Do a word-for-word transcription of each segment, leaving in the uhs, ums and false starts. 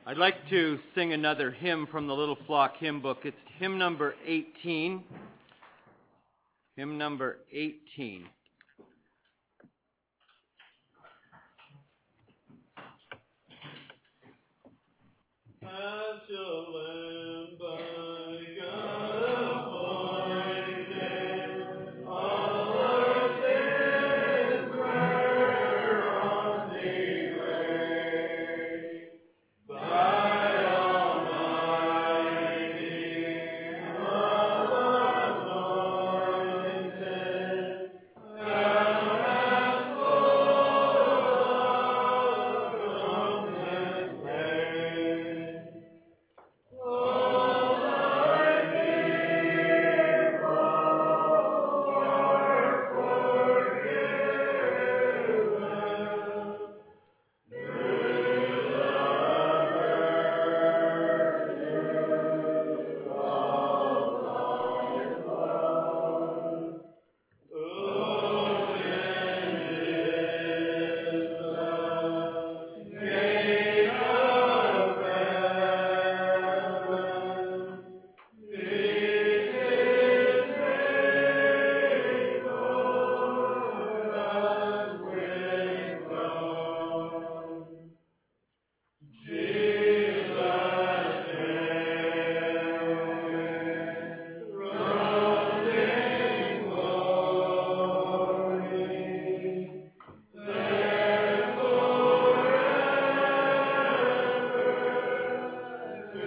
I'd like to sing another hymn from the Little Flock hymn book. It's hymn number eighteen. Hymn number eighteen. As your lamb by God appointed, all our sins were on thee laid. By Almighty, all anointed, thou hast full atonement made. All thy people are forgiven. Through the virtue of thy blood. Oh, in His blood, gate of heaven, this is faithful and wisdom. Jesus came, robed in glory, therefore ever to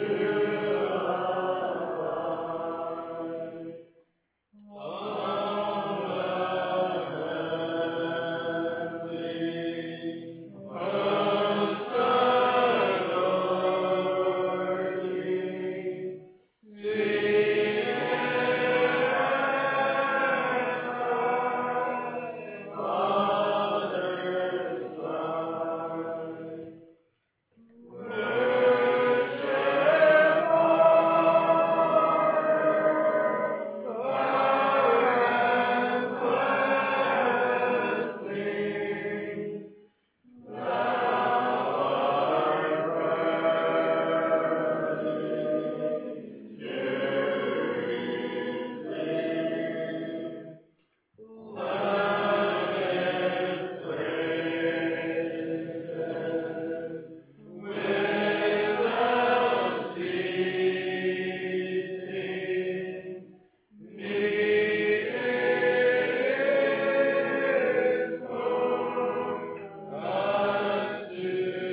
abide. On the heavenly host adore thee, seated at thy Father's side. Worship power and blessing. Thou art worthy to receive. Loudest praises without ceasing. Meet His for us to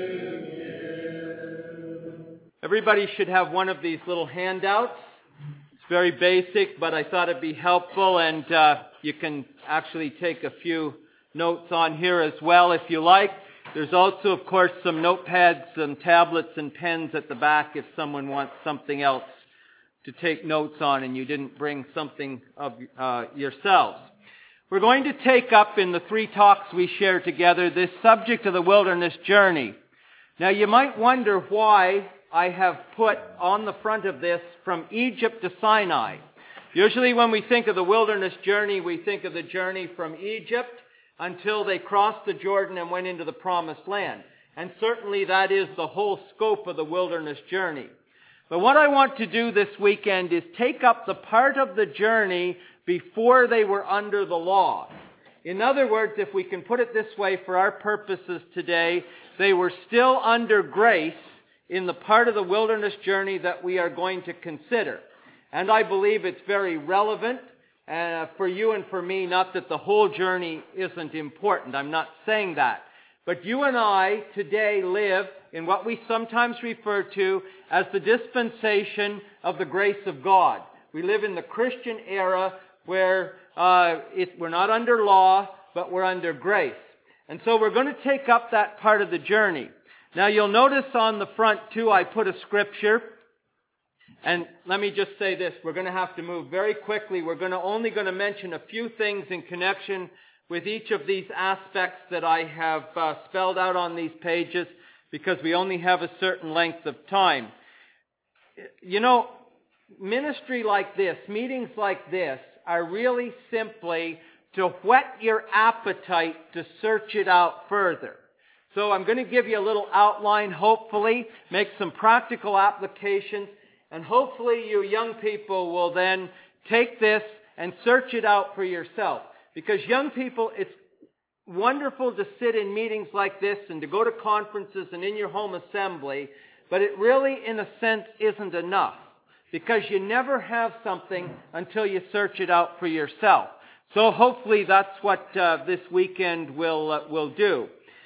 give. Everybody should have one of these little handouts. It's very basic, but I thought it'd be helpful, and uh, you can actually take a few notes on here as well if you like. There's also, of course, some notepads and tablets and pens at the back if someone wants something else to take notes on and you didn't bring something of uh, yourselves. We're going to take up in the three talks we share together this subject of the wilderness journey. Now you might wonder why I have put on the front of this from Egypt to Sinai. Usually when we think of the wilderness journey, we think of the journey from Egypt until they crossed the Jordan and went into the promised land. And certainly that is the whole scope of the wilderness journey. But what I want to do this weekend is take up the part of the journey before they were under the law. In other words, if we can put it this way for our purposes today, they were still under grace in the part of the wilderness journey that we are going to consider. And I believe it's very relevant uh, for you and for me, not that the whole journey isn't important. I'm not saying that. But you and I today live in what we sometimes refer to as the dispensation of the grace of God. We live in the Christian era where uh, it, we're not under law, but we're under grace. And so we're going to take up that part of the journey. Now you'll notice on the front too, I put a scripture. And let me just say this, we're going to have to move very quickly. We're going to only going to mention a few things in connection with each of these aspects that I have uh, spelled out on these pages because we only have a certain length of time. You know, ministry like this, meetings like this, are really simply to whet your appetite to search it out further. So I'm going to give you a little outline, hopefully, make some practical applications, and hopefully you young people will then take this and search it out for yourself. Because young people, it's wonderful to sit in meetings like this and to go to conferences and in your home assembly, but it really, in a sense, isn't enough. Because you never have something until you search it out for yourself. So hopefully that's what uh, this weekend will uh, will do.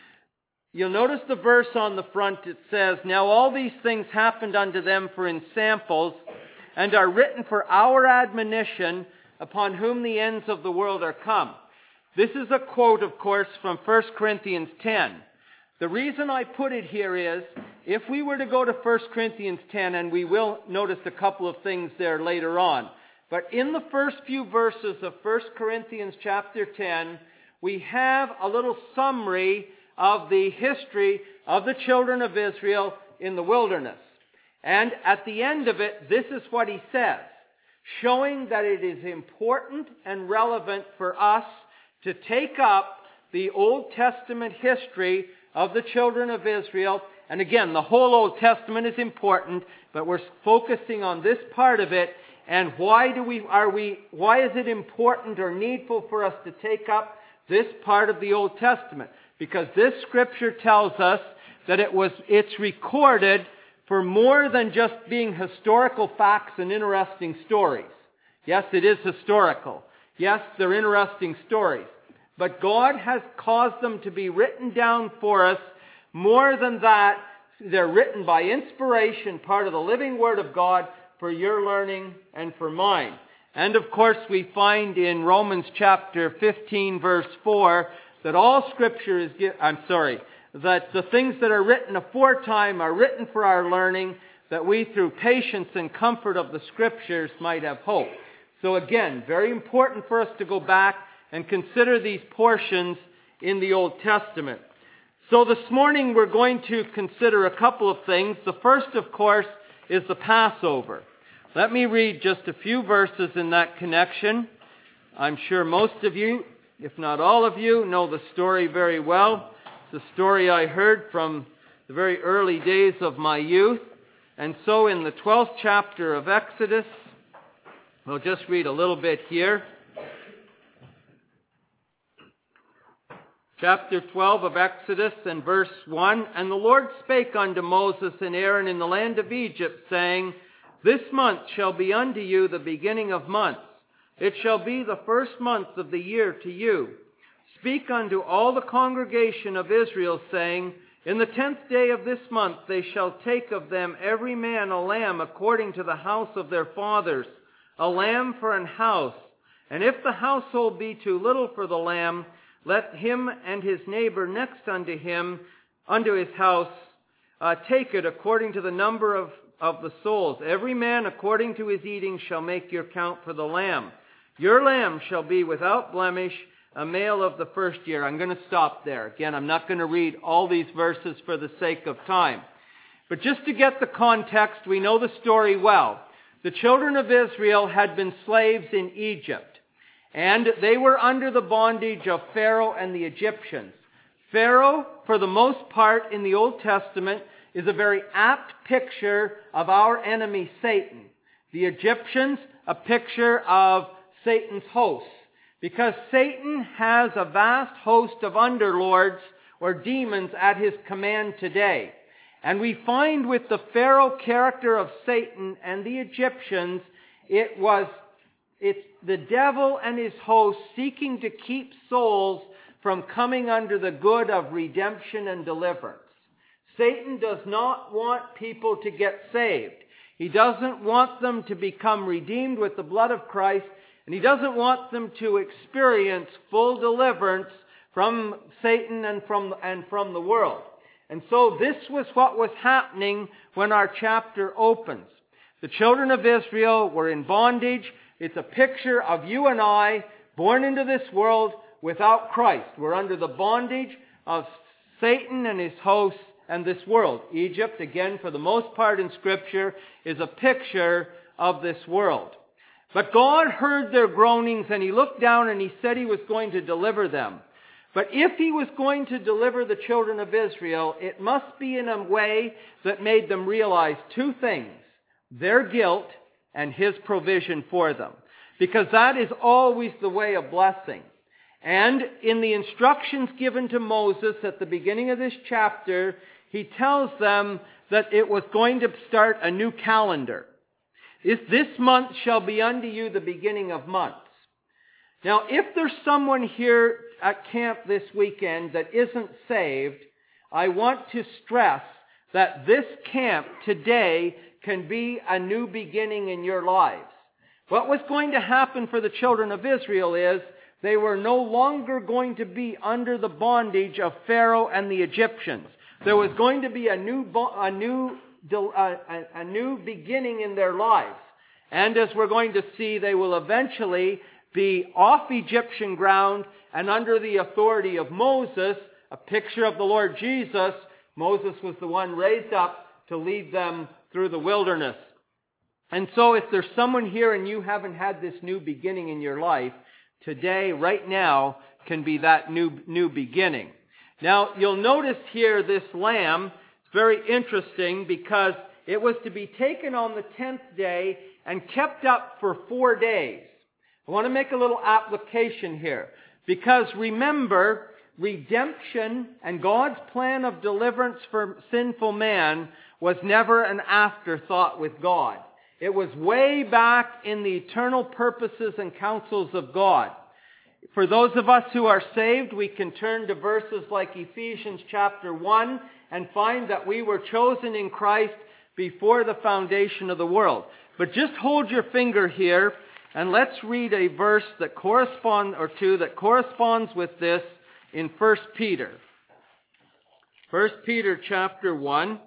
You'll notice the verse on the front. It says, "Now all these things happened unto them for ensamples, and are written for our admonition, upon whom the ends of the world are come." This is a quote, of course, from First Corinthians ten. The reason I put it here is, if we were to go to First Corinthians ten, and we will notice a couple of things there later on, but in the first few verses of First Corinthians chapter ten, we have a little summary of the history of the children of Israel in the wilderness. And at the end of it, this is what he says, showing that it is important and relevant for us to take up the Old Testament history of the children of Israel. And again, the whole Old Testament is important, but we're focusing on this part of it. And why do we, are we, why is it important or needful for us to take up this part of the Old Testament? Because this scripture tells us that it was, it's recorded for more than just being historical facts and interesting stories. Yes, it is historical. Yes, they're interesting stories. But God has caused them to be written down for us. More than that, they're written by inspiration, part of the living Word of God, for your learning and for mine. And of course, we find in Romans chapter fifteen, verse four, that all Scripture is, gi- I'm sorry, that the things that are written aforetime are written for our learning, that we through patience and comfort of the Scriptures might have hope. So again, very important for us to go back and consider these portions in the Old Testament. So this morning we're going to consider a couple of things. The first, of course, is the Passover. Let me read just a few verses in that connection. I'm sure most of you, if not all of you, know the story very well. It's a story I heard from the very early days of my youth. And so in the twelfth chapter of Exodus, we'll just read a little bit here. Chapter twelve of Exodus and verse one, "And the Lord spake unto Moses and Aaron in the land of Egypt, saying, This month shall be unto you the beginning of months. It shall be the first month of the year to you. Speak unto all the congregation of Israel, saying, In the tenth day of this month they shall take of them every man a lamb according to the house of their fathers, a lamb for an house. And if the household be too little for the lamb, let him and his neighbor next unto him, unto his house, uh, take it according to the number of, of the souls. Every man according to his eating shall make your count for the lamb. Your lamb shall be without blemish, a male of the first year." I'm going to stop there. Again, I'm not going to read all these verses for the sake of time. But just to get the context, we know the story well. The children of Israel had been slaves in Egypt. And they were under the bondage of Pharaoh and the Egyptians. Pharaoh, for the most part in the Old Testament, is a very apt picture of our enemy Satan. The Egyptians, a picture of Satan's hosts. Because Satan has a vast host of underlords or demons at his command today. And we find with the Pharaoh character of Satan and the Egyptians, it was It's the devil and his host seeking to keep souls from coming under the good of redemption and deliverance. Satan does not want people to get saved. He doesn't want them to become redeemed with the blood of Christ, and he doesn't want them to experience full deliverance from Satan and from, and from the world. And so this was what was happening when our chapter opens. The children of Israel were in bondage. It's a picture of you and I, born into this world without Christ. We're under the bondage of Satan and his hosts and this world. Egypt, again, for the most part in Scripture, is a picture of this world. But God heard their groanings, and he looked down and he said he was going to deliver them. But if he was going to deliver the children of Israel, it must be in a way that made them realize two things: their guilt and his provision for them. Because that is always the way of blessing. And in the instructions given to Moses at the beginning of this chapter, he tells them that it was going to start a new calendar. This month shall be unto you the beginning of months. Now, if there's someone here at camp this weekend that isn't saved, I want to stress that this camp today can be a new beginning in your lives. What was going to happen for the children of Israel is they were no longer going to be under the bondage of Pharaoh and the Egyptians. There was going to be a new, a new, a, a new beginning in their lives. And as we're going to see, they will eventually be off Egyptian ground and under the authority of Moses, a picture of the Lord Jesus. Moses was the one raised up to lead them through the wilderness. And so if there's someone here and you haven't had this new beginning in your life, today, right now, can be that new, new beginning. Now, you'll notice here this lamb. It's very interesting because it was to be taken on the tenth day and kept up for four days. I want to make a little application here. Because remember, redemption and God's plan of deliverance for sinful man was never an afterthought with God. It was way back in the eternal purposes and counsels of God. For those of us who are saved, we can turn to verses like Ephesians chapter one and find that we were chosen in Christ before the foundation of the world. But just hold your finger here and let's read a verse that corresponds, or two, that corresponds with this in First Peter. First Peter chapter one.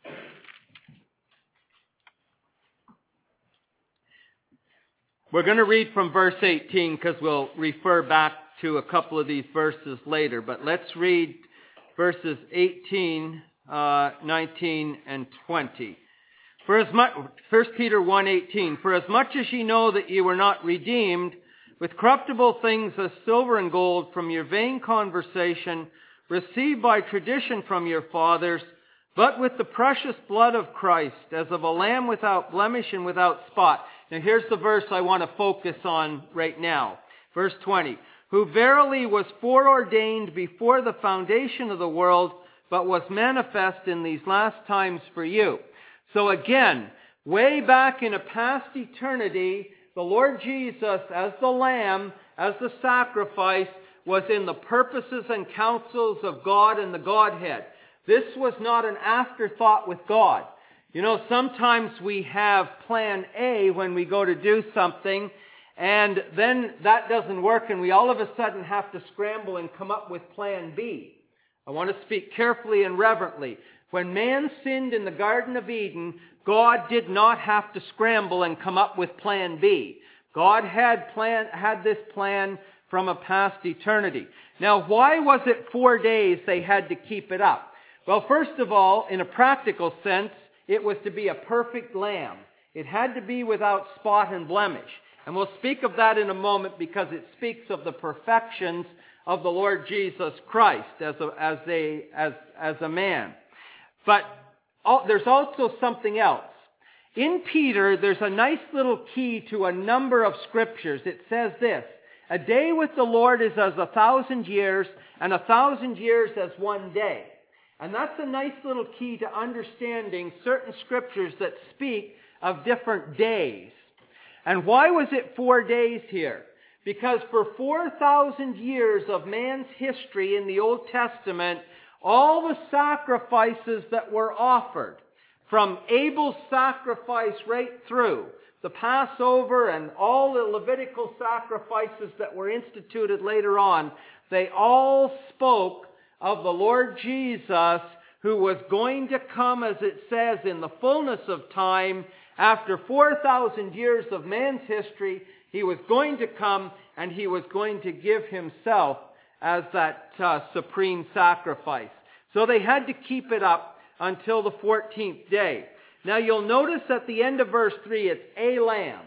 We're going to read from verse eighteen because we'll refer back to a couple of these verses later. But let's read verses eighteen, uh, nineteen, and twenty. For as much, First Peter one eighteen, for as much as ye know that ye were not redeemed with corruptible things as silver and gold from your vain conversation, received by tradition from your fathers, but with the precious blood of Christ, as of a lamb without blemish and without spot. Now here's the verse I want to focus on right now. Verse twenty. Who verily was foreordained before the foundation of the world, but was manifest in these last times for you. So again, way back in a past eternity, the Lord Jesus, as the Lamb, as the sacrifice, was in the purposes and counsels of God and the Godhead. This was not an afterthought with God. You know, sometimes we have plan A when we go to do something, and then that doesn't work, and we all of a sudden have to scramble and come up with plan B. I want to speak carefully and reverently. When man sinned in the Garden of Eden, God did not have to scramble and come up with plan B. God had plan, had this plan from a past eternity. Now, why was it four days they had to keep it up? Well, first of all, in a practical sense, it was to be a perfect lamb. It had to be without spot and blemish. And we'll speak of that in a moment because it speaks of the perfections of the Lord Jesus Christ as a, as a, as, as a man. But oh, there's also something else. In Peter, there's a nice little key to a number of scriptures. It says this: a day with the Lord is as a thousand years, and a thousand years as one day. And that's a nice little key to understanding certain scriptures that speak of different days. And why was it four days here? Because for four thousand years of man's history in the Old Testament, all the sacrifices that were offered, from Abel's sacrifice right through, the Passover and all the Levitical sacrifices that were instituted later on, they all spoke of the Lord Jesus, who was going to come, as it says, in the fullness of time. After four thousand years of man's history, he was going to come and he was going to give himself as that uh, supreme sacrifice. So they had to keep it up until the fourteenth day. Now you'll notice at the end of verse three, it's a lamb.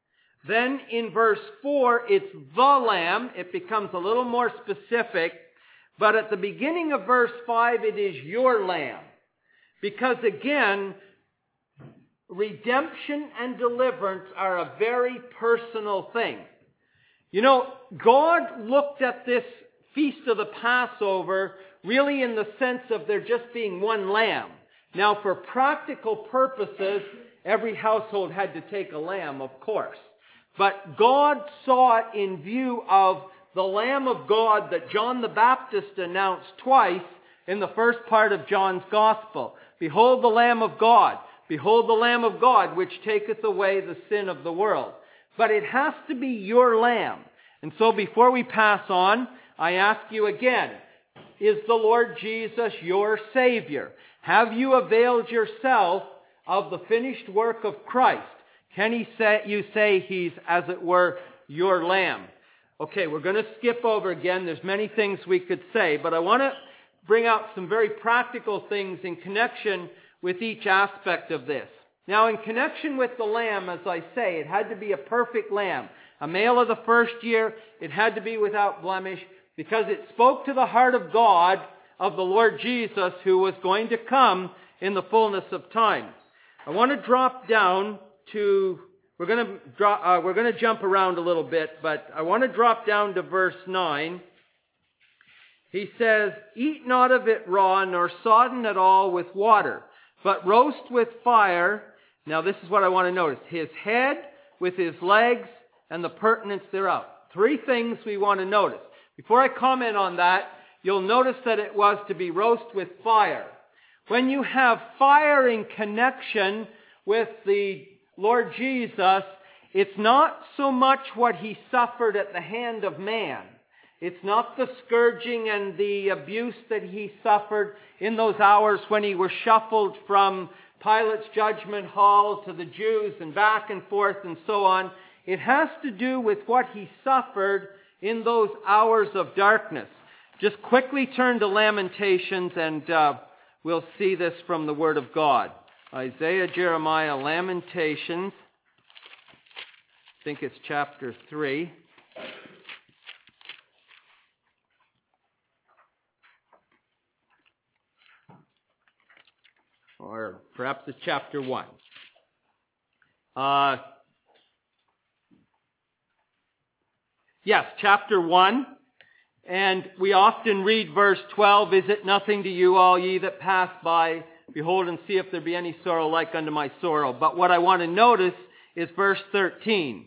Then in verse four, it's the lamb. It becomes a little more specific. But at the beginning of verse five, it is your lamb. Because again, redemption and deliverance are a very personal thing. You know, God looked at this feast of the Passover really in the sense of there just being one lamb. Now, for practical purposes, every household had to take a lamb, of course. But God saw it in view of the Lamb of God that John the Baptist announced twice in the first part of John's Gospel. Behold the Lamb of God. Behold the Lamb of God, which taketh away the sin of the world. But it has to be your lamb. And so before we pass on, I ask you again, is the Lord Jesus your Savior? Have you availed yourself of the finished work of Christ? Can he say, you say he's, as it were, your lamb? Okay, we're going to skip over again. There's many things we could say, but I want to bring out some very practical things in connection with each aspect of this. Now, in connection with the lamb, as I say, it had to be a perfect lamb. A male of the first year, it had to be without blemish, because it spoke to the heart of God, of the Lord Jesus, who was going to come in the fullness of time. I want to drop down to, we're going to drop, uh, we're going to jump around a little bit, but I want to drop down to verse nine. He says, eat not of it raw, nor sodden at all with water, but roast with fire. Now this is what I want to notice. His head with his legs and the pertinence thereof. Three things we want to notice. Before I comment on that, you'll notice that it was to be roast with fire. When you have fire in connection with the Lord Jesus, it's not so much what he suffered at the hand of man. It's not the scourging and the abuse that he suffered in those hours when he was shuffled from Pilate's judgment hall to the Jews and back and forth and so on. It has to do with what he suffered in those hours of darkness. Just quickly turn to Lamentations and uh, we'll see this from the Word of God. Isaiah, Jeremiah, Lamentations. I think it's chapter three. Or perhaps it's chapter one. Uh, yes, chapter one. And we often read verse twelve, is it nothing to you, all ye that pass by? Behold and see if there be any sorrow like unto my sorrow. But what I want to notice is verse thirteen.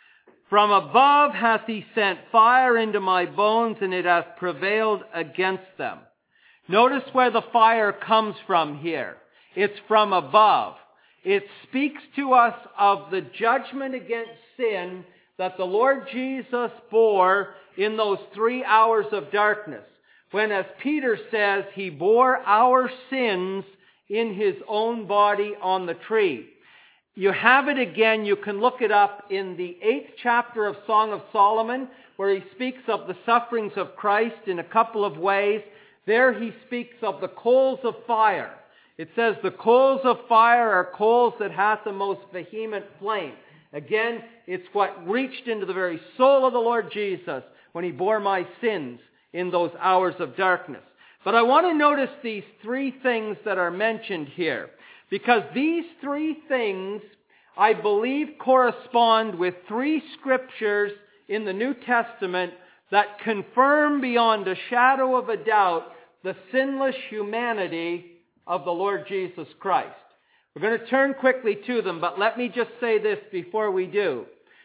From above hath he sent fire into my bones, and it hath prevailed against them. Notice where the fire comes from here. It's from above. It speaks to us of the judgment against sin that the Lord Jesus bore in those three hours of darkness. When, as Peter says, he bore our sins in his own body on the tree. You have it again. You can look it up in the eighth chapter of Song of Solomon, where he speaks of the sufferings of Christ in a couple of ways. There he speaks of the coals of fire. It says, the coals of fire are coals that hath the most vehement flame. Again, it's what reached into the very soul of the Lord Jesus when he bore my sins in those hours of darkness. But I want to notice these three things that are mentioned here, because these three things, I believe, correspond with three scriptures in the New Testament that confirm beyond a shadow of a doubt the sinless humanity of the Lord Jesus Christ. We're going to turn quickly to them, but let me just say this before we do.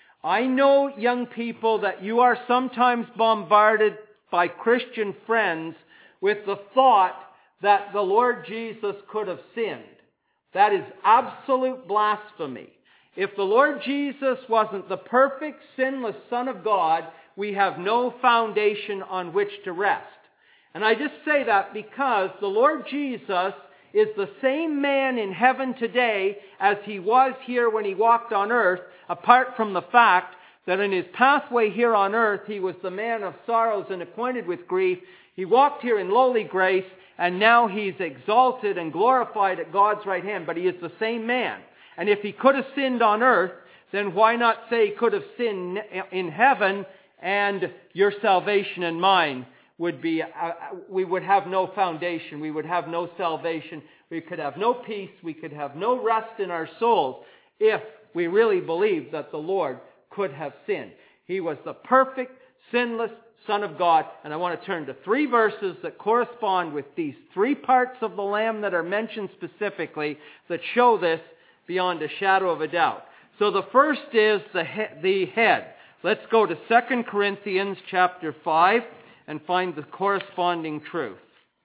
I know, young people, that you are sometimes bombarded by Christian friends with the thought that the Lord Jesus could have sinned. That is absolute blasphemy. If the Lord Jesus wasn't the perfect, sinless Son of God, we have no foundation on which to rest. And I just say that because the Lord Jesus is the same man in heaven today as he was here when he walked on earth, apart from the fact that in his pathway here on earth, he was the man of sorrows and acquainted with grief. He walked here in lowly grace, and now he's exalted and glorified at God's right hand, but he is the same man. And if he could have sinned on earth, then why not say he could have sinned in heaven, and your salvation and mine would be, uh, we would have no foundation. We would have no salvation. We could have no peace. We could have no rest in our souls if we really believed that the Lord could have sinned. He was the perfect, sinless Son of God. And I want to turn to three verses that correspond with these three parts of the Lamb that are mentioned specifically that show this beyond a shadow of a doubt. So the first is the he- the head. Let's go to Second Corinthians chapter five and find the corresponding truth.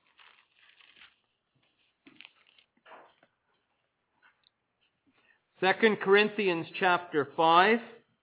Second Corinthians chapter five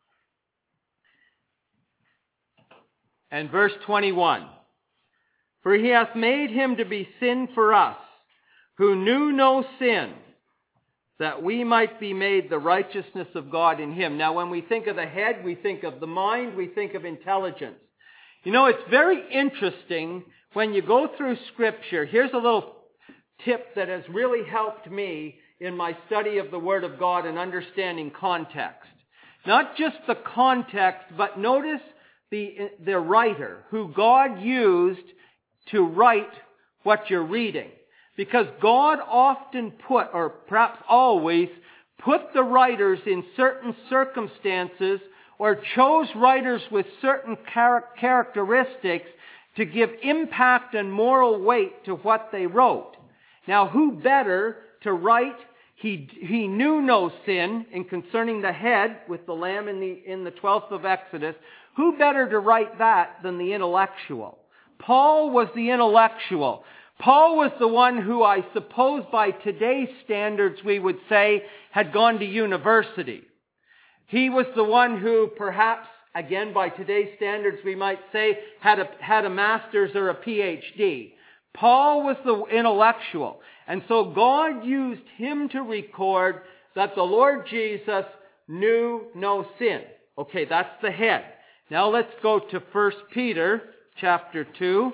and verse twenty-one. For he hath made him to be sin for us, who knew no sin, that we might be made the righteousness of God in him. Now when we think of the head, we think of the mind, we think of intelligence. You know, it's very interesting when you go through Scripture. Here's a little tip that has really helped me in my study of the Word of God and understanding context. Not just the context, but notice the, the writer who God used to write what you're reading. Because God often put, or perhaps always, put the writers in certain circumstances or chose writers with certain char- characteristics to give impact and moral weight to what they wrote. Now, who better to write, he, he knew no sin in concerning the head with the lamb in the, in the twelfth of Exodus. Who better to write that than the intellectual? Paul was the intellectual. Paul was the one who I suppose by today's standards we would say had gone to university. He was the one who perhaps, again by today's standards we might say, had a, had a master's or a P H D. Paul was the intellectual. And so God used him to record that the Lord Jesus knew no sin. Okay, that's the head. Now let's go to First Peter chapter two.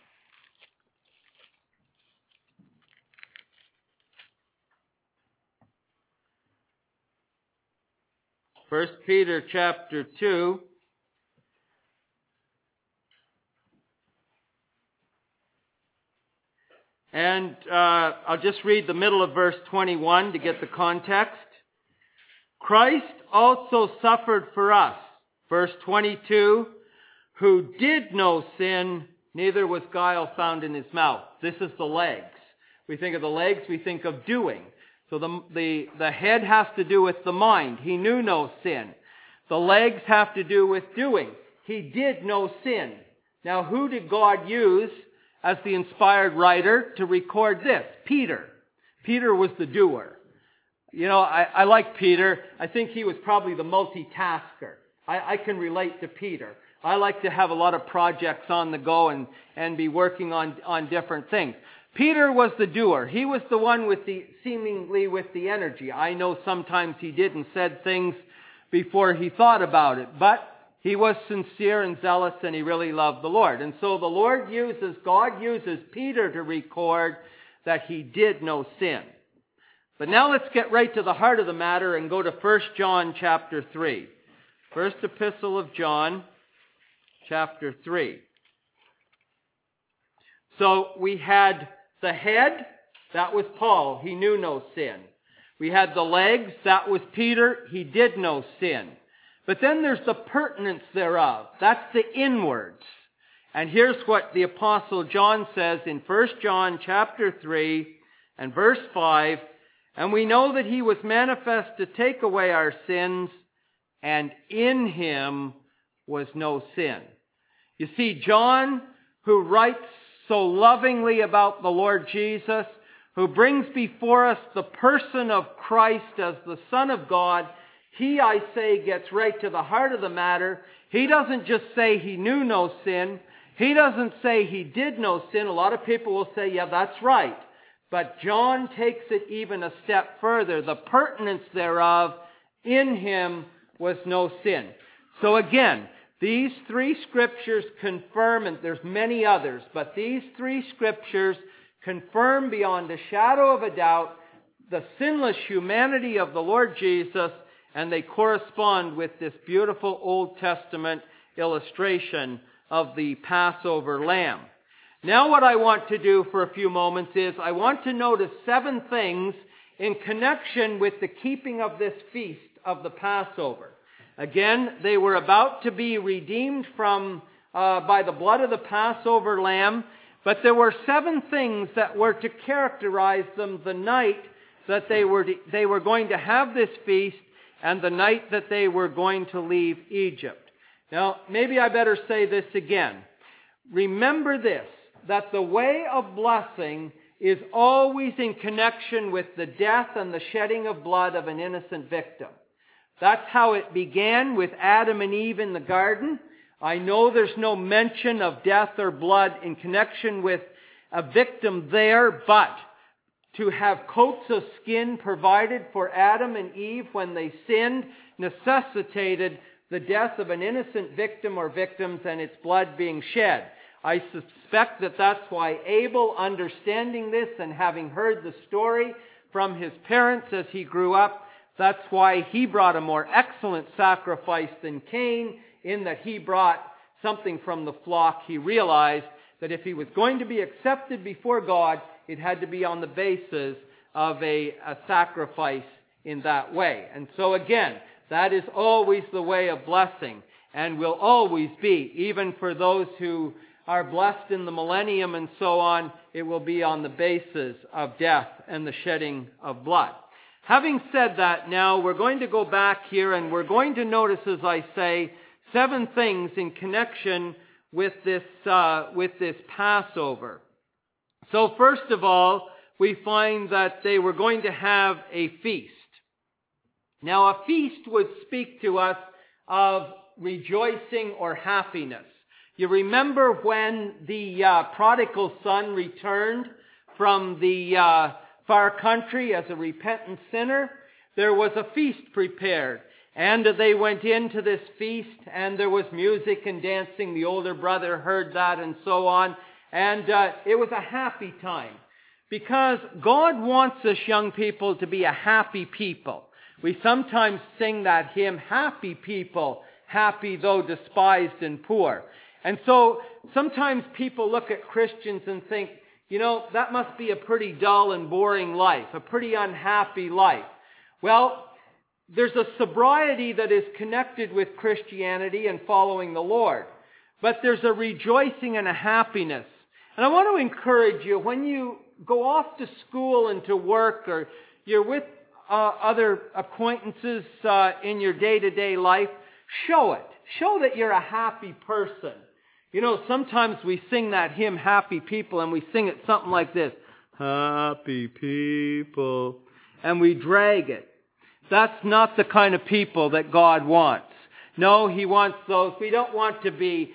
First Peter chapter two. And uh, I'll just read the middle of verse twenty-one to get the context. Christ also suffered for us, verse twenty-two, who did no sin, neither was guile found in his mouth. This is the legs. We think of the legs, we think of doing. So the, the, the head has to do with the mind. He knew no sin. The legs have to do with doing. He did no sin. Now who did God use as the inspired writer to record this? Peter. Peter was the doer. You know, I, I like Peter. I think he was probably the multitasker. I, I can relate to Peter. I like to have a lot of projects on the go and, and be working on, on different things. Peter was the doer. He was the one with the, seemingly with the energy. I know sometimes he did and said things before he thought about it, but he was sincere and zealous and he really loved the Lord. And so the Lord uses, God uses Peter to record that he did no sin. But now let's get right to the heart of the matter and go to First John chapter three. First epistle of John chapter three. So we had the head, that was Paul, he knew no sin. We had the legs, that was Peter, he did no sin. But then there's the pertinence thereof, that's the inwards. And here's what the Apostle John says in First John chapter three and verse five, and we know that he was manifest to take away our sins, and in him was no sin. You see, John, who writes so lovingly about the Lord Jesus, who brings before us the person of Christ as the Son of God, he, I say, gets right to the heart of the matter. He doesn't just say he knew no sin. He doesn't say he did no sin. A lot of people will say, yeah, that's right. But John takes it even a step further. The pertinence thereof, in him was no sin. So again, these three scriptures confirm, and there's many others, but these three scriptures confirm beyond a shadow of a doubt the sinless humanity of the Lord Jesus, and they correspond with this beautiful Old Testament illustration of the Passover lamb. Now what I want to do for a few moments is I want to notice seven things in connection with the keeping of this feast of the Passover. Again, they were about to be redeemed from uh, by the blood of the Passover lamb, but there were seven things that were to characterize them the night that they were to, they were going to have this feast and the night that they were going to leave Egypt. Now, maybe I better say this again. Remember this, that the way of blessing is always in connection with the death and the shedding of blood of an innocent victim. That's how it began with Adam and Eve in the garden. I know there's no mention of death or blood in connection with a victim there, but to have coats of skin provided for Adam and Eve when they sinned necessitated the death of an innocent victim or victims and its blood being shed. I suspect that that's why Abel, understanding this and having heard the story from his parents as he grew up, that's why he brought a more excellent sacrifice than Cain, in that he brought something from the flock. He realized that if he was going to be accepted before God, it had to be on the basis of a, a sacrifice in that way. And so again, that is always the way of blessing, and will always be, even for those who are blessed in the millennium and so on, it will be on the basis of death and the shedding of blood. Having said that, now we're going to go back here and we're going to notice, as I say, seven things in connection with this, uh, with this Passover. So first of all, we find that they were going to have a feast. Now a feast would speak to us of rejoicing or happiness. You remember when the uh, prodigal son returned from the uh, far country as a repentant sinner? There was a feast prepared. And they went into this feast, and there was music and dancing. The older brother heard that and so on. And uh, it was a happy time. Because God wants us young people to be a happy people. We sometimes sing that hymn, happy people, happy though despised and poor. And so sometimes people look at Christians and think, you know, that must be a pretty dull and boring life, a pretty unhappy life. Well, there's a sobriety that is connected with Christianity and following the Lord. But there's a rejoicing and a happiness. And I want to encourage you, when you go off to school and to work, or you're with uh, other acquaintances uh, in your day-to-day life, show it. Show that you're a happy person. You know, sometimes we sing that hymn, Happy People, and we sing it something like this. Happy people. And we drag it. That's not the kind of people that God wants. No, He wants those. We don't want to be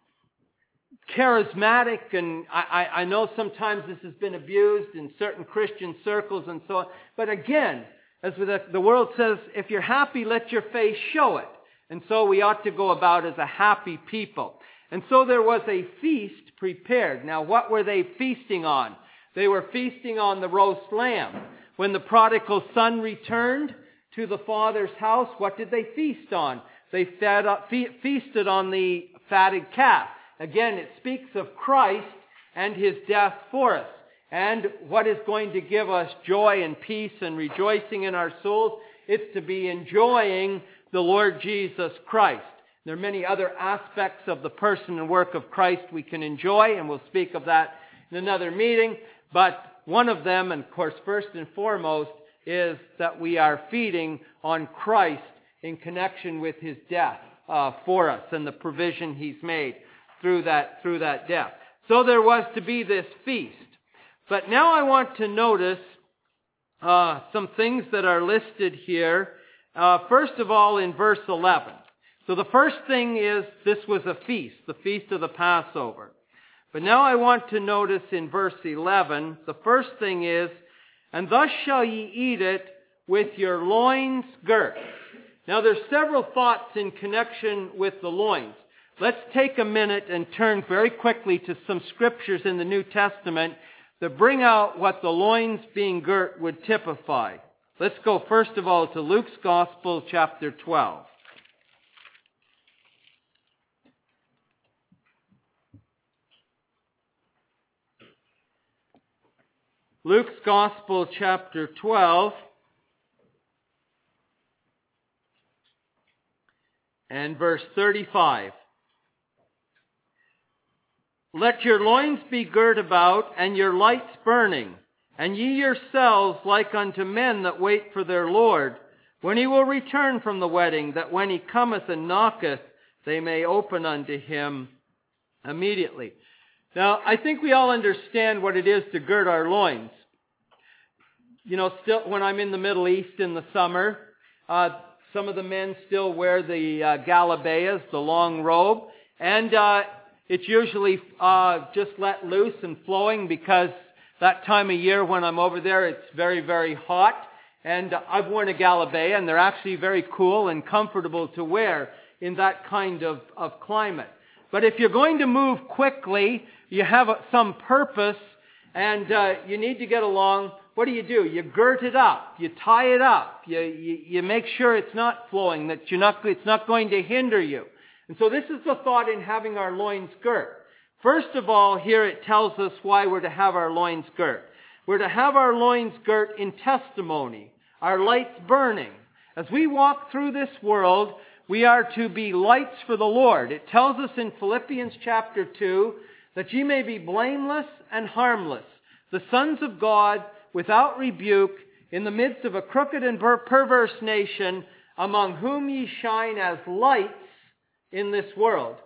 charismatic, and I, I, I know sometimes this has been abused in certain Christian circles and so on. But again, as the, the world says, if you're happy, let your face show it. And so we ought to go about as a happy people. And so there was a feast prepared. Now, what were they feasting on? They were feasting on the roast lamb. When the prodigal son returned to the father's house, what did they feast on? They fed up, fe- feasted on the fatted calf. Again, it speaks of Christ and His death for us. And what is going to give us joy and peace and rejoicing in our souls? It's to be enjoying the Lord Jesus Christ. There are many other aspects of the person and work of Christ we can enjoy, and we'll speak of that in another meeting. But one of them, and of course first and foremost, is that we are feeding on Christ in connection with His death uh, for us and the provision He's made through that, through that death. So there was to be this feast. But now I want to notice uh, some things that are listed here. Uh, first of all, in verse eleven. So the first thing is this was a feast, the feast of the Passover. But now I want to notice in verse eleven, the first thing is, and thus shall ye eat it with your loins girt. Now there's several thoughts in connection with the loins. Let's take a minute and turn very quickly to some scriptures in the New Testament that bring out what the loins being girt would typify. Let's go first of all to Luke's Gospel, chapter twelve. Luke's Gospel, chapter twelve, and verse thirty-five. Let your loins be girt about, and your lights burning, and ye yourselves like unto men that wait for their Lord, when he will return from the wedding, that when he cometh and knocketh, they may open unto him immediately. Now, I think we all understand what it is to gird our loins. You know, still, when I'm in the Middle East in the summer, uh, some of the men still wear the uh, galabeas, the long robe, and uh, it's usually uh, just let loose and flowing because that time of year when I'm over there, it's very, very hot. And uh, I've worn a galabea, and they're actually very cool and comfortable to wear in that kind of, of climate. But if you're going to move quickly, you have some purpose, and uh, you need to get along, what do you do? You girt it up. You tie it up. You, you, you make sure it's not flowing, that you're not, it's not going to hinder you. And so this is the thought in having our loins girt. First of all, here it tells us why we're to have our loins girt. We're to have our loins girt in testimony, our lights burning. As we walk through this world, we are to be lights for the Lord. It tells us in Philippians chapter two that ye may be blameless and harmless, the sons of God without rebuke, in the midst of a crooked and perverse nation, among whom ye shine as lights in this world.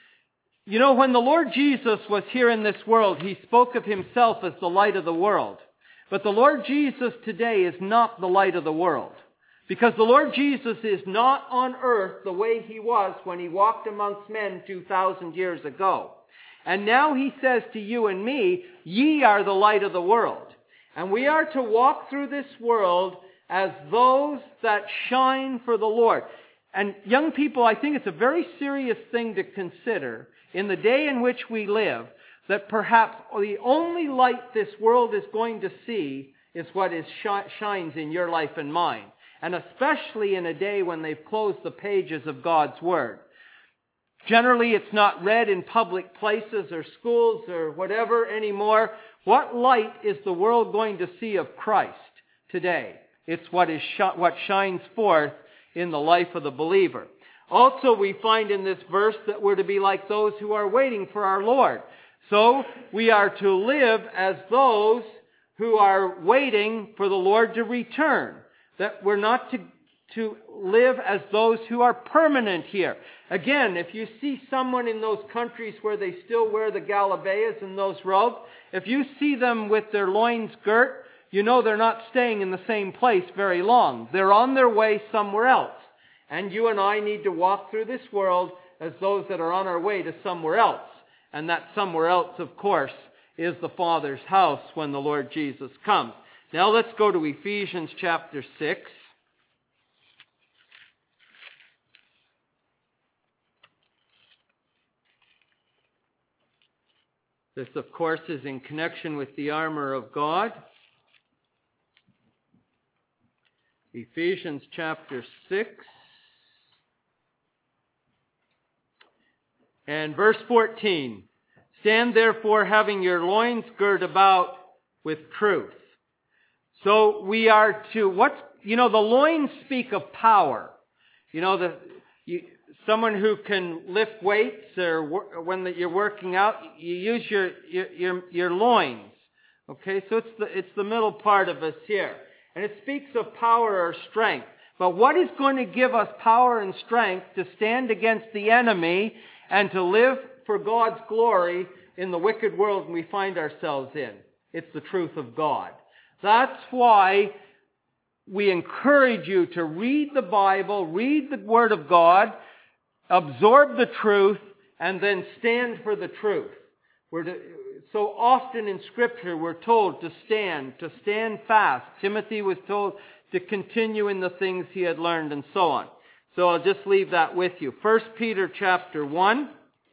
You know, when the Lord Jesus was here in this world, he spoke of himself as the light of the world. But the Lord Jesus today is not the light of the world. Because the Lord Jesus is not on earth the way he was when he walked amongst men two thousand years ago. And now he says to you and me, ye are the light of the world. And we are to walk through this world as those that shine for the Lord. And young people, I think it's a very serious thing to consider in the day in which we live, that perhaps the only light this world is going to see is what is sh- shines in your life and mine. And especially in a day when they've closed the pages of God's Word. Generally, it's not read in public places or schools or whatever anymore. What light is the world going to see of Christ today? It's what is sh- what shines forth in the life of the believer. Also, we find in this verse that we're to be like those who are waiting for our Lord. So, we are to live as those who are waiting for the Lord to return. That we're not to, to live as those who are permanent here. Again, if you see someone in those countries where they still wear the galabeas and those robes, if you see them with their loins girt, you know they're not staying in the same place very long. They're on their way somewhere else. And you and I need to walk through this world as those that are on our way to somewhere else. And that somewhere else, of course, is the Father's house when the Lord Jesus comes. Now let's go to Ephesians chapter six. This, of course, is in connection with the armor of God. Ephesians chapter six. And verse fourteen. Stand therefore having your loins girt about with truth. So we are to, what's, you know, the loins speak of power. You know, the, you, someone who can lift weights or wor- when the, you're working out, you use your, your, your, your loins. Okay, so it's the, it's the middle part of us here. And it speaks of power or strength. But what is going to give us power and strength to stand against the enemy and to live for God's glory in the wicked world we find ourselves in? It's the truth of God. That's why we encourage you to read the Bible, read the Word of God, absorb the truth, and then stand for the truth. We're to, so often in Scripture we're told to stand, to stand fast. Timothy was told to continue in the things he had learned and so on. So I'll just leave that with you. First Peter chapter one.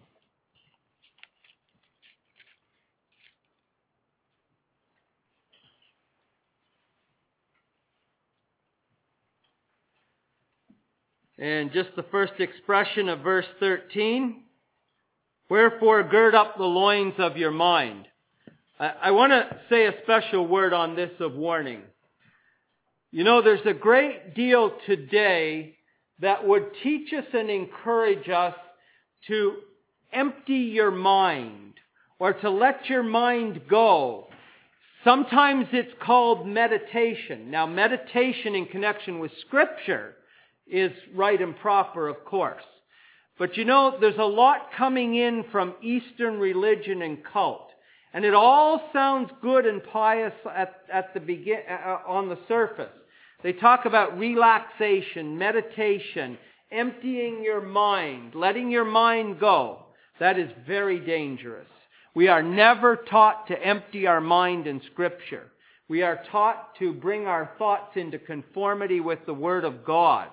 And just the first expression of verse thirteen. Wherefore gird up the loins of your mind. I, I want to say a special word on this of warning. You know, there's a great deal today that would teach us and encourage us to empty your mind or to let your mind go. Sometimes it's called meditation. Now, meditation in connection with Scripture is right and proper, of course. But you know, there's a lot coming in from Eastern religion and cult. And it all sounds good and pious at, at the begin, uh, on the surface. They talk about relaxation, meditation, emptying your mind, letting your mind go. That is very dangerous. We are never taught to empty our mind in Scripture. We are taught to bring our thoughts into conformity with the Word of God.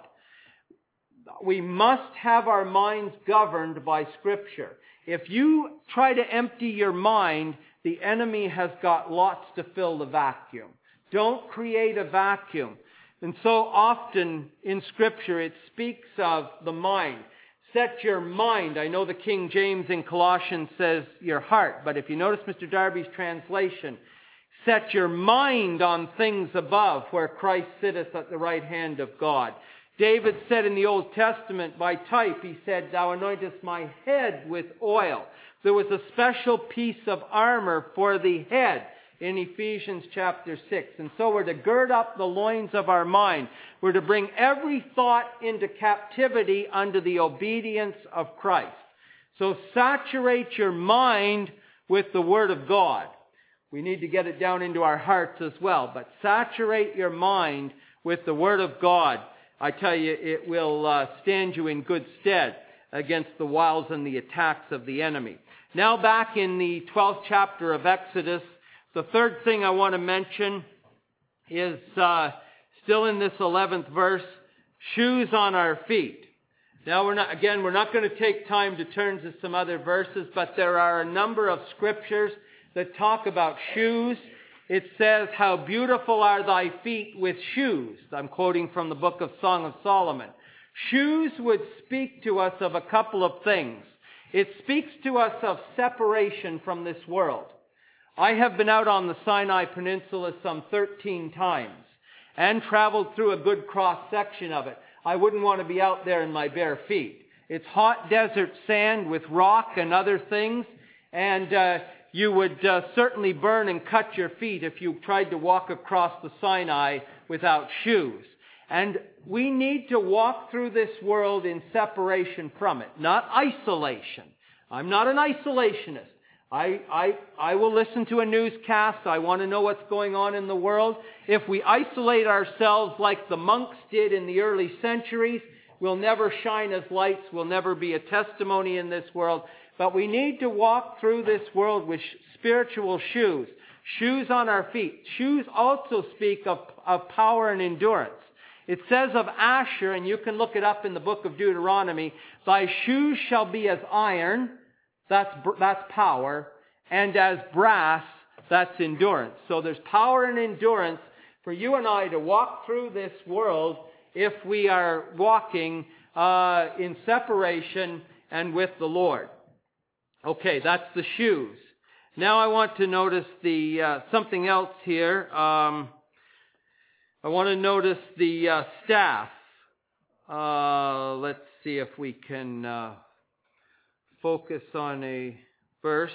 We must have our minds governed by Scripture. If you try to empty your mind, the enemy has got lots to fill the vacuum. Don't create a vacuum. And so often in Scripture it speaks of the mind. Set your mind. I know the King James in Colossians says your heart, but if you notice Mister Darby's translation, set your mind on things above where Christ sitteth at the right hand of God. David said in the Old Testament by type, he said, Thou anointest my head with oil. There was a special piece of armor for the head in Ephesians chapter six. And so we're to gird up the loins of our mind. We're to bring every thought into captivity under the obedience of Christ. So saturate your mind with the Word of God. We need to get it down into our hearts as well. But saturate your mind with the Word of God. I tell you, it will uh, stand you in good stead against the wiles and the attacks of the enemy. Now back in the twelfth chapter of Exodus, the third thing I want to mention is uh, still in this eleventh verse, shoes on our feet. Now we're not, again, we're not going to take time to turn to some other verses, but there are a number of scriptures that talk about shoes. It says, how beautiful are thy feet with shoes. I'm quoting from the book of Song of Solomon. Shoes would speak to us of a couple of things. It speaks to us of separation from this world. I have been out on the Sinai Peninsula some thirteen times and traveled through a good cross-section of it. I wouldn't want to be out there in my bare feet. It's hot desert sand with rock and other things, and uh, you would uh, certainly burn and cut your feet if you tried to walk across the Sinai without shoes. And we need to walk through this world in separation from it, not isolation. I'm not an isolationist. I, I, I will listen to a newscast. I want to know what's going on in the world. If we isolate ourselves like the monks did in the early centuries, we'll never shine as lights. We'll never be a testimony in this world. But we need to walk through this world with spiritual shoes. Shoes on our feet. Shoes also speak of, of power and endurance. It says of Asher, and you can look it up in the book of Deuteronomy, thy shoes shall be as iron, that's, that's power, and as brass, that's endurance. So there's power and endurance for you and I to walk through this world if we are walking uh, in separation and with the Lord. Okay, that's the shoes. Now I want to notice the uh, something else here. Um, I want to notice the uh, staff. Uh, let's see if we can uh, focus on a verse.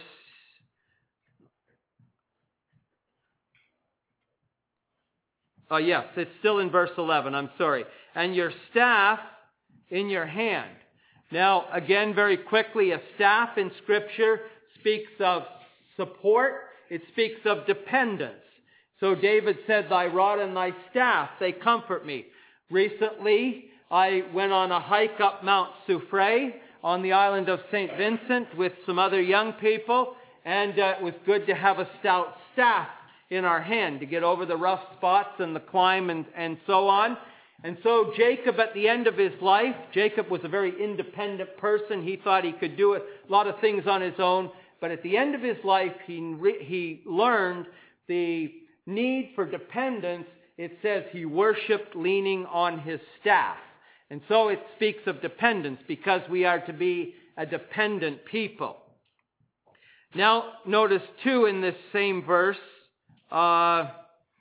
Oh, yes, it's still in verse eleven. I'm sorry. And your staff in your hand. Now, again, very quickly, a staff in Scripture speaks of support. It speaks of dependence. So David said, thy rod and thy staff, they comfort me. Recently, I went on a hike up Mount Soufrière on the island of Saint Vincent with some other young people, and uh, it was good to have a stout staff in our hand to get over the rough spots and the climb and, and so on. And so Jacob, at the end of his life, Jacob was a very independent person. He thought he could do a lot of things on his own. But at the end of his life, he, re- he learned the need for dependence. It says he worshipped leaning on his staff. And so it speaks of dependence because we are to be a dependent people. Now, notice too in this same verse, uh,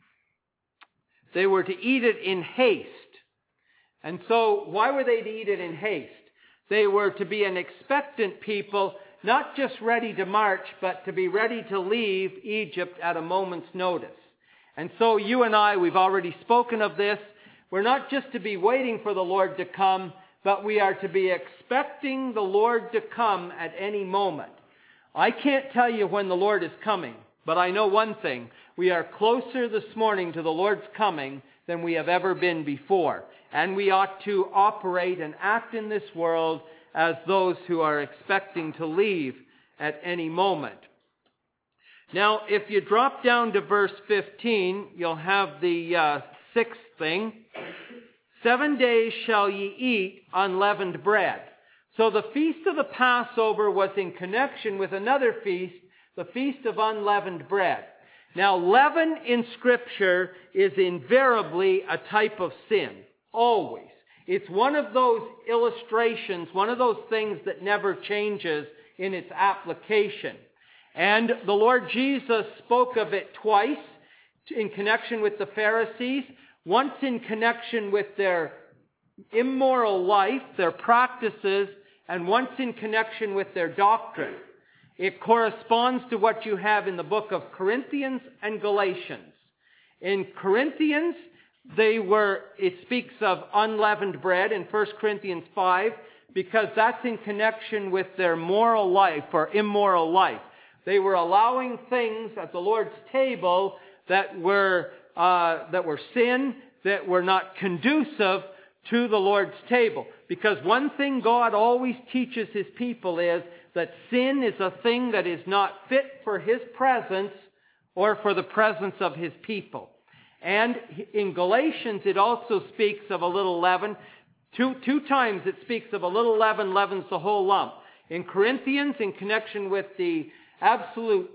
they were to eat it in haste. And so, why were they to eat it in haste? They were to be an expectant people, not just ready to march, but to be ready to leave Egypt at a moment's notice. And so you and I, we've already spoken of this. We're not just to be waiting for the Lord to come, but we are to be expecting the Lord to come at any moment. I can't tell you when the Lord is coming, but I know one thing. We are closer this morning to the Lord's coming than we have ever been before. And we ought to operate and act in this world as those who are expecting to leave at any moment. Now, if you drop down to verse fifteen, you'll have the uh, sixth thing. Seven days shall ye eat unleavened bread. So the feast of the Passover was in connection with another feast, the feast of unleavened bread. Now, leaven in Scripture is invariably a type of sin. Always. It's one of those illustrations, one of those things that never changes in its application. And the Lord Jesus spoke of it twice in connection with the Pharisees, once in connection with their immoral life, their practices, and once in connection with their doctrine. It corresponds to what you have in the book of Corinthians and Galatians. In Corinthians, they were, it speaks of unleavened bread in First Corinthians five, because that's in connection with their moral life or immoral life. They were allowing things at the Lord's table that were, uh, that were sin, that were not conducive to the Lord's table. Because one thing God always teaches His people is that sin is a thing that is not fit for His presence or for the presence of His people. And in Galatians, it also speaks of a little leaven. Two, two times it speaks of a little leaven leavens the whole lump. In Corinthians, in connection with the absolute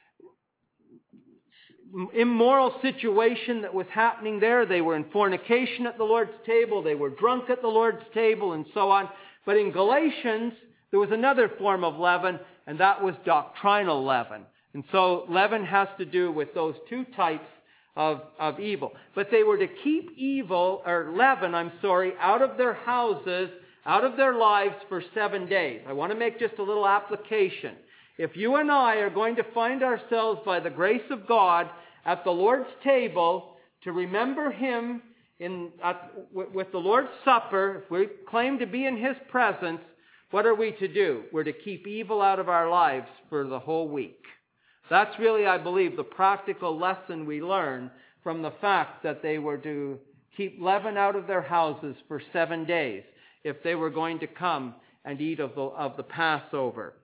immoral situation that was happening there, they were in fornication at the Lord's table, they were drunk at the Lord's table, and so on. But in Galatians, there was another form of leaven, and that was doctrinal leaven. And so leaven has to do with those two types Of, of evil. But they were to keep evil, or leaven, I'm sorry, out of their houses, out of their lives for seven days. I want to make just a little application. If you and I are going to find ourselves, by the grace of God, at the Lord's table, to remember Him in, at, with the Lord's Supper, if we claim to be in His presence, what are we to do? We're to keep evil out of our lives for the whole week. That's really, I believe, the practical lesson we learn from the fact that they were to keep leaven out of their houses for seven days if they were going to come and eat of the, of the Passover.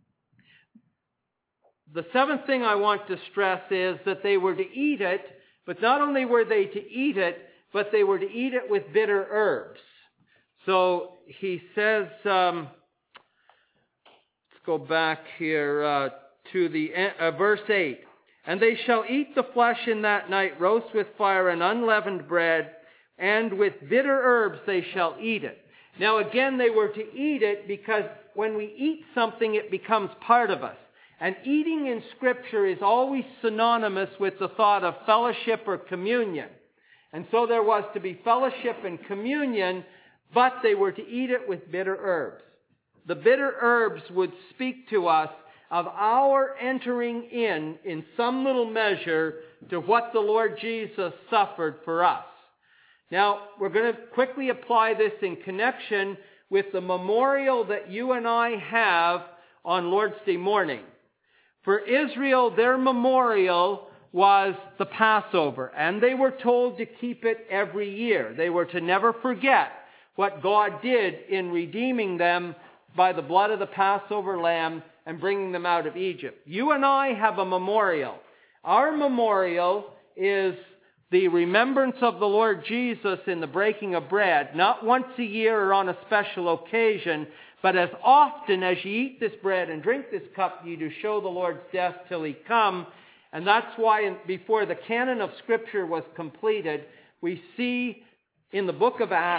The seventh thing I want to stress is that they were to eat it, but not only were they to eat it, but they were to eat it with bitter herbs. So he says, um, let's go back here, uh, to the uh, verse eight. And they shall eat the flesh in that night, roast with fire and unleavened bread, and with bitter herbs they shall eat it. Now again, they were to eat it because when we eat something, it becomes part of us. And eating in Scripture is always synonymous with the thought of fellowship or communion. And so there was to be fellowship and communion, but they were to eat it with bitter herbs. The bitter herbs would speak to us of our entering in, in some little measure, to what the Lord Jesus suffered for us. Now, we're going to quickly apply this in connection with the memorial that you and I have on Lord's Day morning. For Israel, their memorial was the Passover, and they were told to keep it every year. They were to never forget what God did in redeeming them by the blood of the Passover lamb and bringing them out of Egypt. You and I have a memorial. Our memorial is the remembrance of the Lord Jesus in the breaking of bread, not once a year or on a special occasion, but as often as you eat this bread and drink this cup, you do show the Lord's death till He come. And that's why before the canon of Scripture was completed, we see in the book of Acts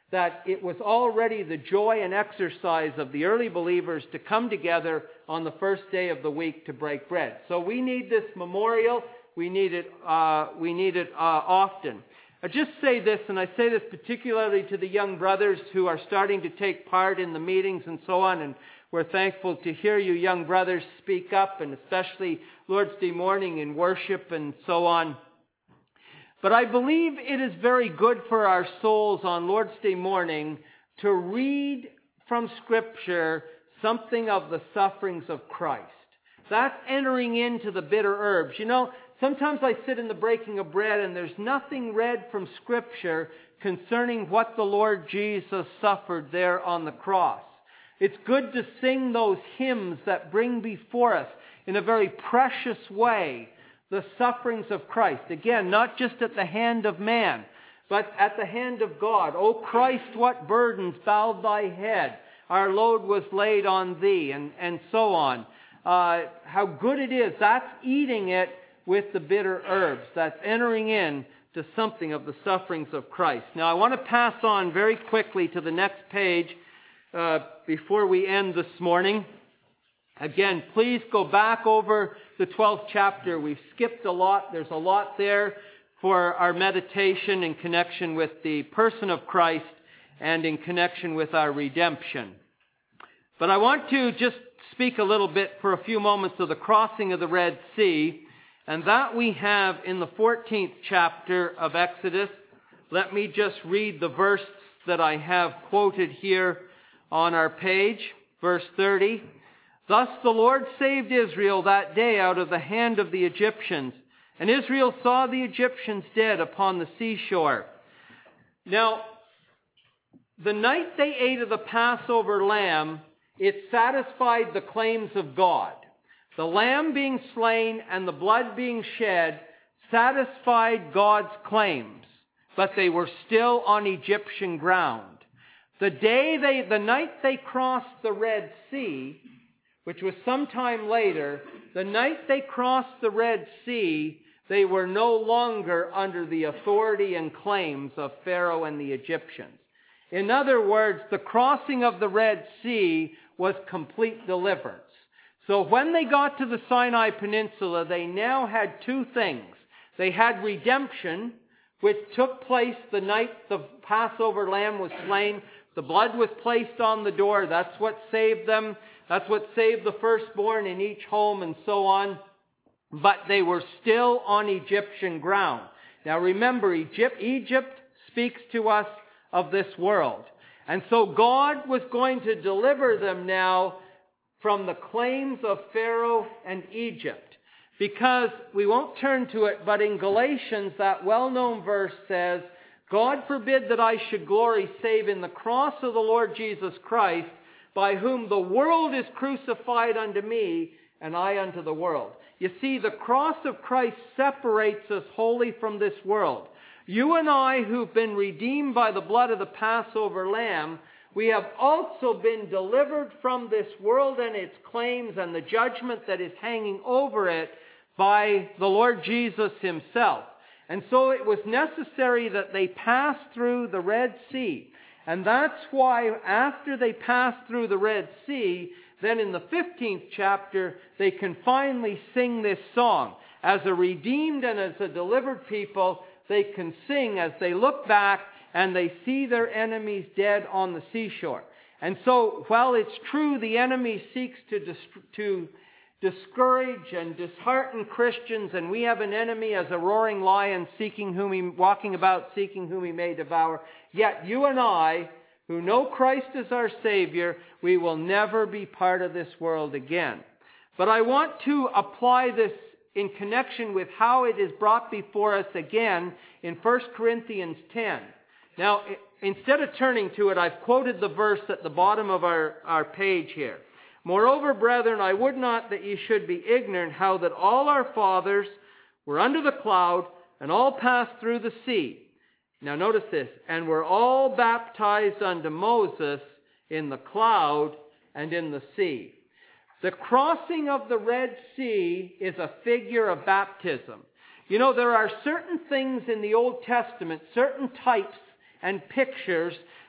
that it was already the joy and exercise of the early believers to come together on the first day of the week to break bread. So we need this memorial. We need it, uh, we need it uh, often. I just say this, and I say this particularly to the young brothers who are starting to take part in the meetings and so on, and we're thankful to hear you young brothers speak up, and especially Lord's Day morning in worship and so on. But I believe it is very good for our souls on Lord's Day morning to read from Scripture something of the sufferings of Christ. That's entering into the bitter herbs. You know, sometimes I sit in the breaking of bread and there's nothing read from Scripture concerning what the Lord Jesus suffered there on the cross. It's good to sing those hymns that bring before us in a very precious way the sufferings of Christ. Again, not just at the hand of man, but at the hand of God. O Christ, what burdens bowed thy head. Our load was laid on thee, and, and so on. Uh, how good it is. That's eating it with the bitter herbs. That's entering in to something of the sufferings of Christ. Now, I want to pass on very quickly to the next page uh, before we end this morning. Again, please go back over the twelfth chapter. We've skipped a lot. There's a lot there for our meditation in connection with the person of Christ and in connection with our redemption. But I want to just speak a little bit for a few moments of the crossing of the Red Sea, and that we have in the fourteenth chapter of Exodus. Let me just read the verse that I have quoted here on our page, verse thirty. Thus the Lord saved Israel that day out of the hand of the Egyptians, and Israel saw the Egyptians dead upon the seashore. Now, the night they ate of the Passover lamb, it satisfied the claims of God. The lamb being slain and the blood being shed satisfied God's claims, but they were still on Egyptian ground. The day they, the night they crossed the Red Sea, which was sometime later, the night they crossed the Red Sea, they were no longer under the authority and claims of Pharaoh and the Egyptians. In other words, the crossing of the Red Sea was complete deliverance. So when they got to the Sinai Peninsula, they now had two things. They had redemption, which took place the night the Passover lamb was slain. The blood was placed on the door. That's what saved them. That's what saved the firstborn in each home and so on. But they were still on Egyptian ground. Now remember, Egypt, Egypt speaks to us of this world. And so God was going to deliver them now from the claims of Pharaoh and Egypt. Because we won't turn to it, but in Galatians, that well-known verse says, God forbid that I should glory save in the cross of the Lord Jesus Christ, by whom the world is crucified unto me, and I unto the world. You see, the cross of Christ separates us wholly from this world. You and I, who've been redeemed by the blood of the Passover lamb, we have also been delivered from this world and its claims and the judgment that is hanging over it by the Lord Jesus himself. And so it was necessary that they pass through the Red Sea. And that's why after they pass through the Red Sea, then in the fifteenth chapter, they can finally sing this song. As a redeemed and as a delivered people, they can sing as they look back and they see their enemies dead on the seashore. And so, while it's true the enemy seeks to, dis- to discourage and dishearten Christians, and we have an enemy as a roaring lion seeking whom he, walking about seeking whom he may devour, yet you and I, who know Christ as our Savior, we will never be part of this world again. But I want to apply this in connection with how it is brought before us again in First Corinthians ten. Now, instead of turning to it, I've quoted the verse at the bottom of our, our page here. Moreover, brethren, I would not that ye should be ignorant how that all our fathers were under the cloud and all passed through the sea. Now notice this, and were all baptized unto Moses in the cloud and in the sea. The crossing of the Red Sea is a figure of baptism. You know, there are certain things in the Old Testament, certain types and pictures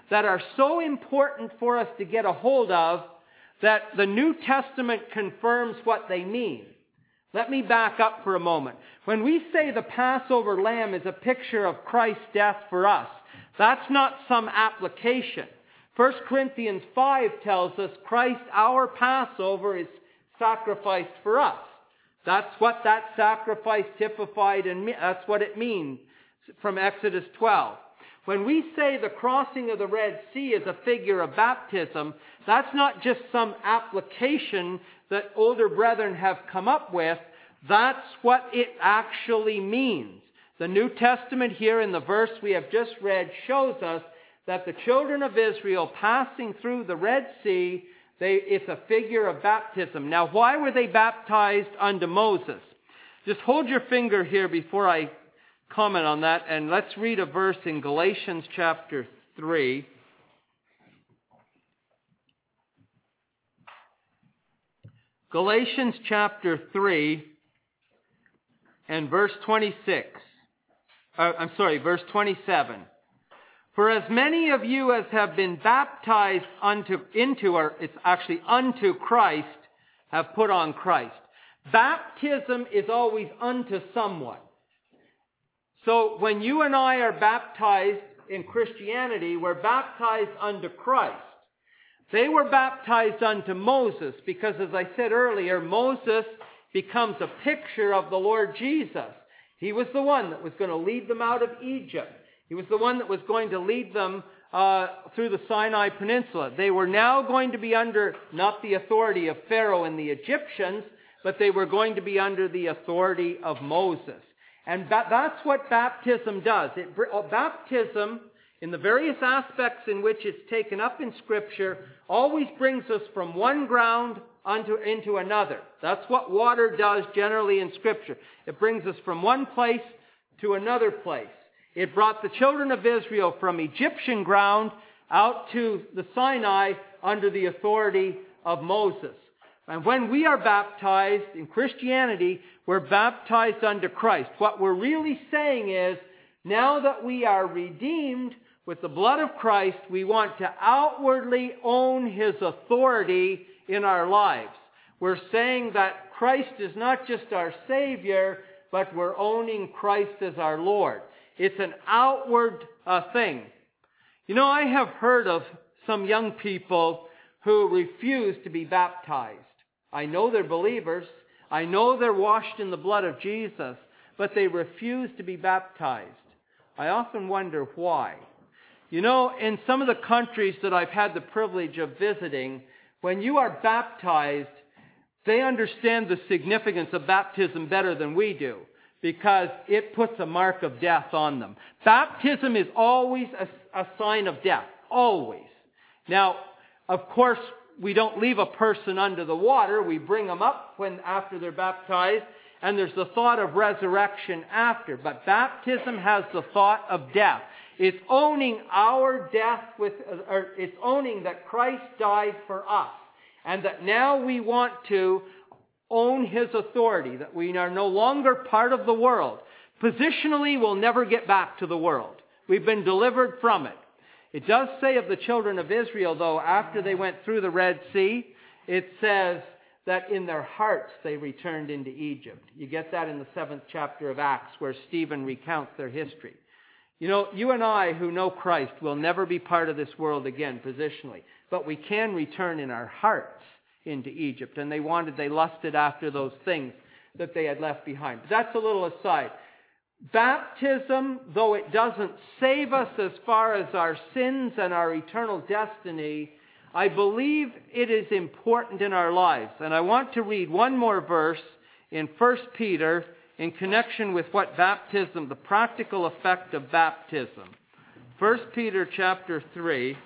that are so important for us to get a hold of that the New Testament confirms what they mean. Let me back up for a moment. When we say the Passover lamb is a picture of Christ's death for us, that's not some application. First Corinthians five tells us Christ, our Passover, is sacrificed for us. That's what that sacrifice typified, and that's what it means from Exodus twelve. When we say the crossing of the Red Sea is a figure of baptism, that's not just some application that older brethren have come up with. That's what it actually means. The New Testament here in the verse we have just read shows us that the children of Israel passing through the Red Sea, they, it's a figure of baptism. Now, why were they baptized unto Moses? Just hold your finger here before I comment on that, and let's read a verse in Galatians chapter three. Galatians chapter three and verse twenty-six. Uh, I'm sorry, verse twenty-seven. For as many of you as have been baptized unto, into, or it's actually unto Christ, have put on Christ. Baptism is always unto someone. So when you and I are baptized in Christianity, we're baptized unto Christ. They were baptized unto Moses because, as I said earlier, Moses becomes a picture of the Lord Jesus. He was the one that was going to lead them out of Egypt. He was the one that was going to lead them uh, through the Sinai Peninsula. They were now going to be under not the authority of Pharaoh and the Egyptians, but they were going to be under the authority of Moses. And ba- that's what baptism does. It, baptism, in the various aspects in which it's taken up in Scripture, always brings us from one ground onto, into another. That's what water does generally in Scripture. It brings us from one place to another place. It brought the children of Israel from Egyptian ground out to the Sinai under the authority of Moses. And when we are baptized in Christianity, we're baptized unto Christ. What we're really saying is, now that we are redeemed with the blood of Christ, we want to outwardly own His authority in our lives. We're saying that Christ is not just our Savior, but we're owning Christ as our Lord. It's an outward uh, thing. You know, I have heard of some young people who refuse to be baptized. I know they're believers. I know they're washed in the blood of Jesus, but they refuse to be baptized. I often wonder why. You know, in some of the countries that I've had the privilege of visiting, when you are baptized, they understand the significance of baptism better than we do, because it puts a mark of death on them. Baptism is always a, a sign of death. Always. Now, of course, we don't leave a person under the water. We bring them up when after they're baptized, and there's the thought of resurrection after. But baptism has the thought of death. It's owning our death with, or it's owning that Christ died for us, and that now we want to own His authority, that we are no longer part of the world. Positionally, we'll never get back to the world. We've been delivered from it. It does say of the children of Israel, though, after they went through the Red Sea, it says that in their hearts they returned into Egypt. You get that in the seventh chapter of Acts, where Stephen recounts their history. You know, you and I who know Christ will never be part of this world again, positionally. But we can return in our hearts into Egypt. And they wanted, they lusted after those things that they had left behind. But that's a little aside. Baptism, though it doesn't save us as far as our sins and our eternal destiny, I believe it is important in our lives. And I want to read one more verse in First Peter in connection with what baptism, the practical effect of baptism. First Peter chapter three.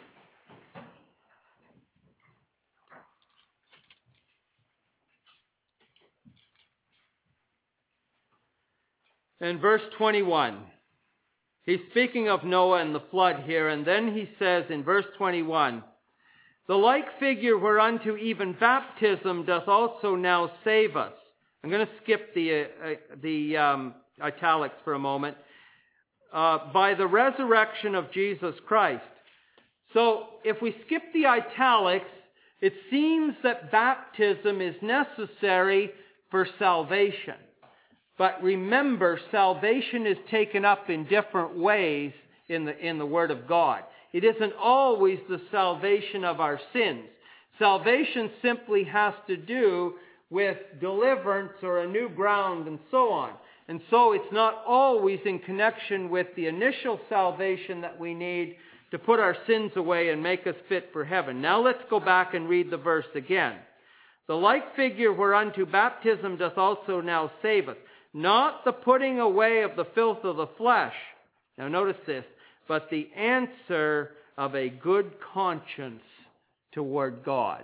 And verse twenty-one. He's speaking of Noah and the flood here, and then he says in verse twenty-one, the like figure whereunto even baptism doth also now save us. I'm going to skip the, uh, the um, italics for a moment. Uh, by the resurrection of Jesus Christ. So if we skip the italics, it seems that baptism is necessary for salvation. But remember, salvation is taken up in different ways in the, in the Word of God. It isn't always the salvation of our sins. Salvation simply has to do with deliverance or a new ground and so on. And so it's not always in connection with the initial salvation that we need to put our sins away and make us fit for heaven. Now let's go back and read the verse again. The like figure whereunto baptism doth also now save us, not the putting away of the filth of the flesh. Now notice this, but the answer of a good conscience toward God.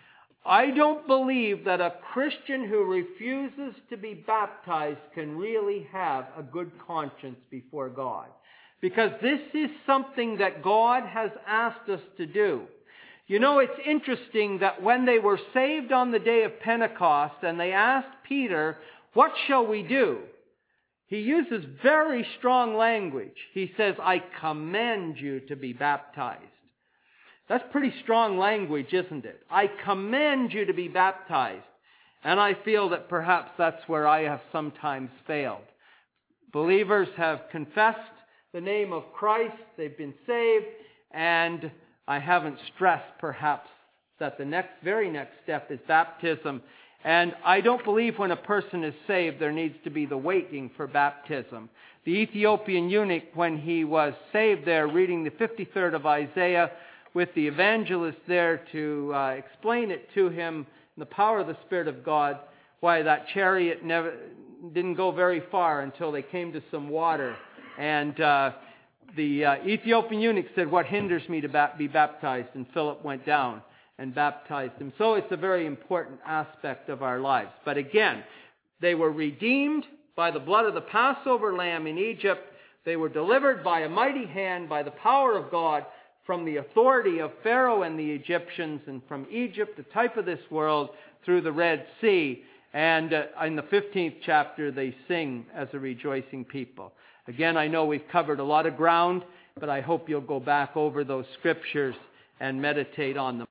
I don't believe that a Christian who refuses to be baptized can really have a good conscience before God. Because this is something that God has asked us to do. You know, it's interesting that when they were saved on the day of Pentecost and they asked Peter, what shall we do? He uses very strong language. He says, I commend you to be baptized. That's pretty strong language, isn't it? I commend you to be baptized. And I feel that perhaps that's where I have sometimes failed. Believers have confessed the name of Christ. They've been saved. And I haven't stressed perhaps that the next, very next step is baptism. And I don't believe when a person is saved there needs to be the waiting for baptism. The Ethiopian eunuch, when he was saved there, reading the fifty-third of Isaiah, with the evangelist there to uh, explain it to him in the power of the Spirit of God, why that chariot never didn't go very far until they came to some water. And uh, the uh, Ethiopian eunuch said, what hinders me to ba- be baptized? And Philip went down and baptized him. So it's a very important aspect of our lives. But again, they were redeemed by the blood of the Passover lamb in Egypt. They were delivered by a mighty hand, by the power of God, from the authority of Pharaoh and the Egyptians, and from Egypt, the type of this world, through the Red Sea. And uh, in the fifteenth chapter, they sing as a rejoicing people. Again, I know we've covered a lot of ground, but I hope you'll go back over those scriptures and meditate on them.